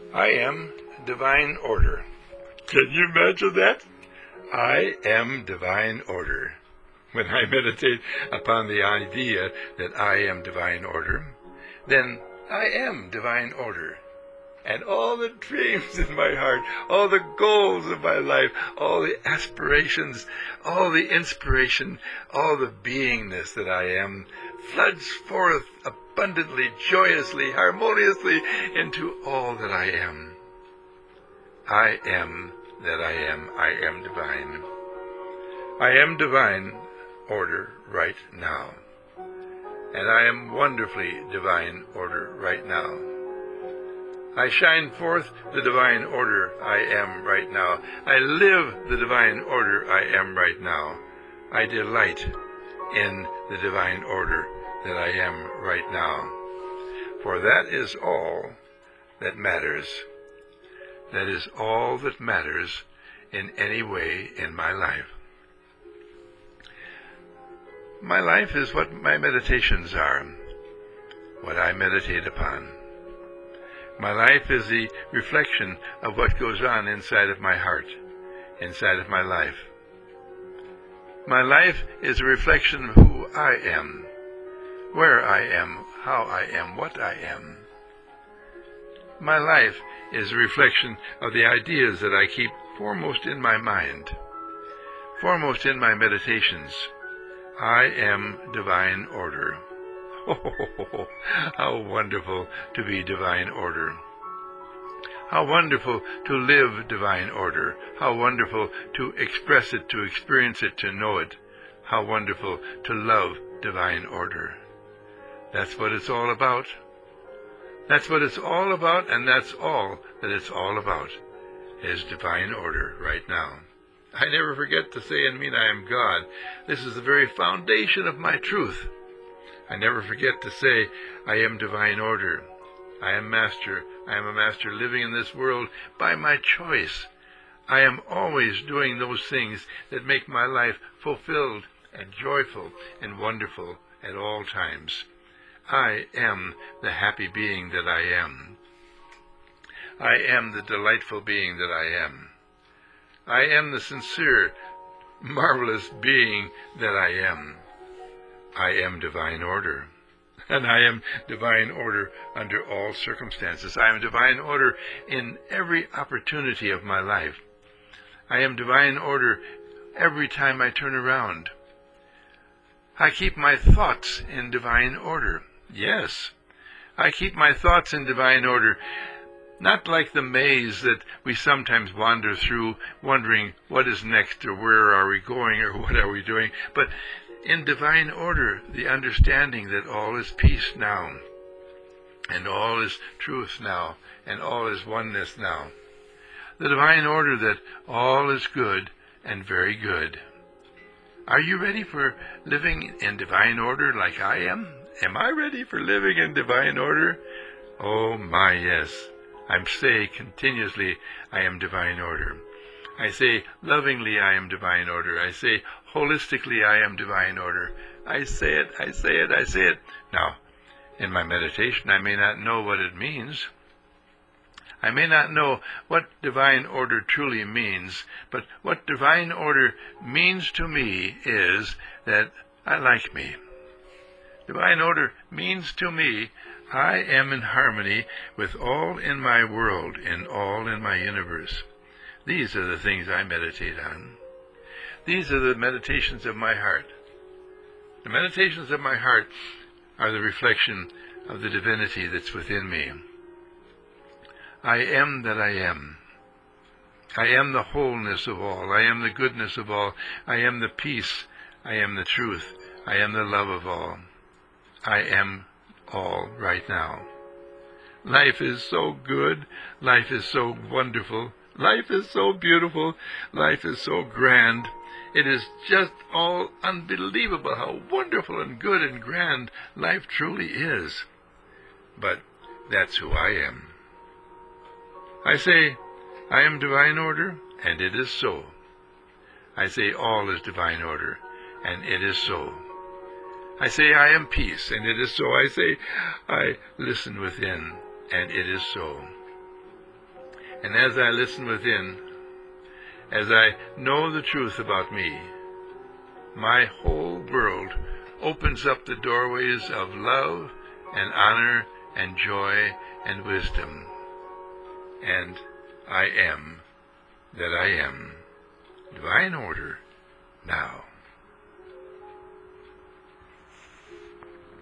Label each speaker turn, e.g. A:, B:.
A: I am divine order. Can you imagine that? I am divine order. When I meditate upon the idea that I am divine order, then I am divine order. And all the dreams in my heart, all the goals of my life, all the aspirations, all the inspiration, all the beingness that I am floods forth abundantly, joyously, harmoniously into all that I am. I am that I am. I am divine. I am divine order right now. And I am wonderfully divine order right now. I shine forth the divine order I am right now. I live the divine order I am right now. I delight in the divine order that I am right now. For that is all that matters. That is all that matters in any way in my life. My life is what my meditations are, what I meditate upon. My life is the reflection of what goes on inside of my heart, inside of my life. My life is a reflection of who I am, where I am, how I am, what I am. My life is a reflection of the ideas that I keep foremost in my mind, foremost in my meditations. I am divine order. Oh, how wonderful to be divine order. How wonderful to live divine order. How wonderful to express it, to experience it, to know it. How wonderful to love divine order. That's what it's all about. That's what it's all about, and that's all that it's all about, is divine order right now. I never forget to say and mean I am God. This is the very foundation of my truth. I never forget to say I am divine order. I am master. I am a master living in this world by my choice. I am always doing those things that make my life fulfilled and joyful and wonderful at all times. I am the happy being that I am. I am the delightful being that I am. I am the sincere, marvelous being that I am. I am divine order. And I am divine order under all circumstances. I am divine order in every opportunity of my life. I am divine order every time I turn around. I keep my thoughts in divine order. Yes, I keep my thoughts in divine order, not like the maze that we sometimes wander through, wondering what is next, or where are we going, or what are we doing, but in divine order, the understanding that all is peace now, and all is truth now, and all is oneness now. The divine order that all is good and very good. Are you ready for living in divine order like I am? Am I ready for living in divine order? Oh my, yes. I say continuously, I am divine order. I say lovingly, I am divine order. I say holistically, I am divine order. I say it, I say it, I say it. Now, in my meditation, I may not know what it means. I may not know what divine order truly means, but what divine order means to me is that I like me. Divine order means to me I am in harmony with all in my world, in all in my universe. These are the things I meditate on. These are the meditations of my heart. The meditations of my heart are the reflection of the divinity that's within me. I am that I am. I am the wholeness of all. I am the goodness of all. I am the peace. I am the truth. I am the love of all. I am all right now. Life is so good. Life is so wonderful. Life is so beautiful. Life is so grand. It is just all unbelievable how wonderful and good and grand life truly is. But that's who I am. I say, I am divine order, and it is so. I say all is divine order, and it is so. I say I am peace, and it is so. I say I listen within, and it is so. And as I listen within, as I know the truth about me, my whole world opens up the doorways of love and honor and joy and wisdom. And I am that I am. Divine order now.